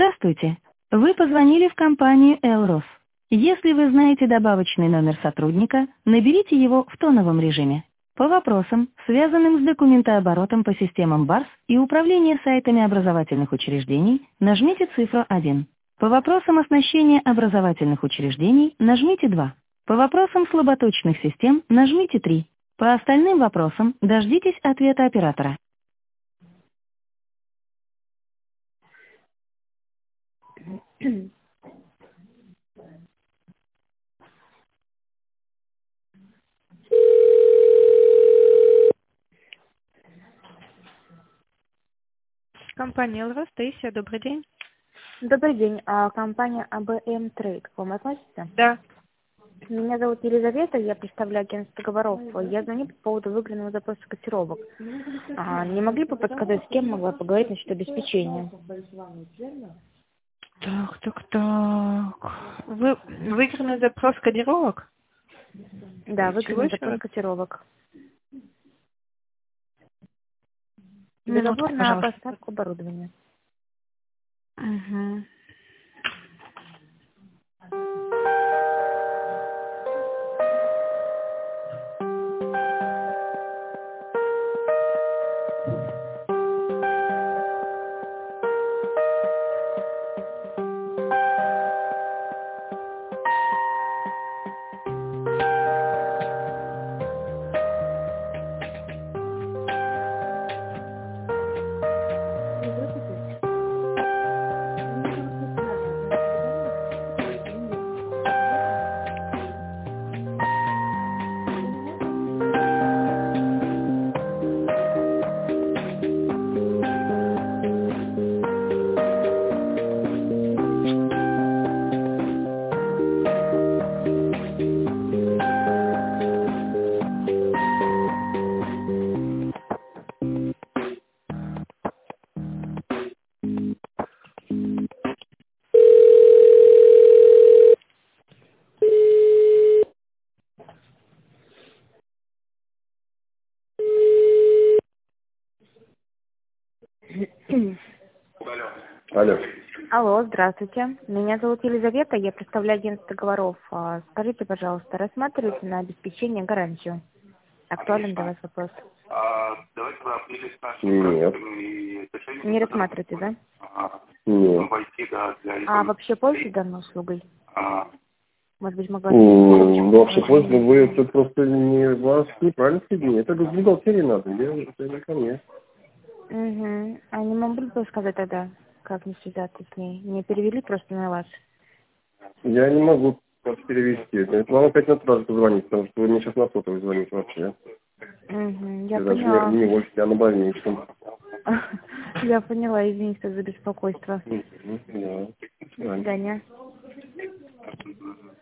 Здравствуйте. Вы позвонили в компанию «Элрос». Если вы знаете добавочный номер сотрудника, наберите его в тоновом режиме. По вопросам, связанным с документооборотом по системам БАРС и управления сайтами образовательных учреждений, нажмите цифру 1. По вопросам оснащения образовательных учреждений нажмите 2. По вопросам слаботочных систем нажмите 3. По остальным вопросам дождитесь ответа оператора. Компания «Элрос», Таисия, добрый день. Добрый день. Компания АБМ Трейд. К вам относится? Да. Меня зовут Елизавета, я представляю агентство договоров. Я звоню по поводу выигранного запроса котировок. Не могли бы подсказать, с кем могла поговорить насчет обеспечения? Так. Вы выигранный запрос кодировок? Да, Чего выигранный еще запрос раз? котировок. Минутку, Договор на пожалуйста. поставку оборудования. Угу. Алло. Алло, здравствуйте. Меня зовут Елизавета, я представляю агентство договоров. Скажите, пожалуйста, рассматриваете на обеспечение гарантию? Актуален для вас вопрос? Нет. Не рассматриваете, да? Нет. Вообще пользуетесь данной услугой? Может быть, могла... Вообще, вы это просто не вас неправильно соединили. Это в бухгалтерии надо, это не ко мне. Угу. А не могли бы сказать тогда, как мне связаться с ней? Не перевели просто на вас? Я не могу вас перевести. Это вам опять надо сразу позвонить, потому что вы мне сейчас на сотовый звоните вообще. Угу, я Даже поняла. не в офисе, а на больничном. Я поняла, извините за беспокойство. Да. До свидания.